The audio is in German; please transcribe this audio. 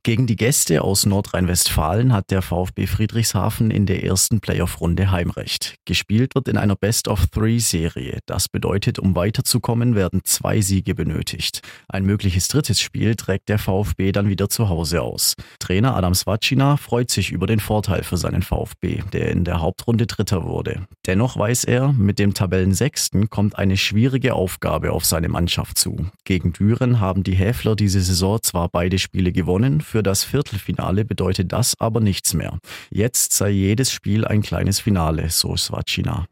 Gegen die Gäste aus Nordrhein-Westfalen hat der VfB Friedrichshafen in der ersten Playoff-Runde Heimrecht. Gespielt wird in einer Best-of-3-Serie. Das bedeutet, um weiterzukommen, werden 2 Siege benötigt. Ein mögliches drittes Spiel trägt der VfB dann wieder zu Hause aus. Trainer Adam Svacina freut sich über den Vorteil für seinen VfB, der in der Hauptrunde Dritter wurde. Dennoch weiß er, mit dem Tabellensechsten kommt eine schwierige Aufgabe auf seine Mannschaft zu. Gegen Düren haben die Häfler diese Saison zwar beide Spiele gewonnen, für das Viertelfinale bedeutet das aber nichts mehr. Jetzt sei jedes Spiel ein kleines Finale, so Svacina.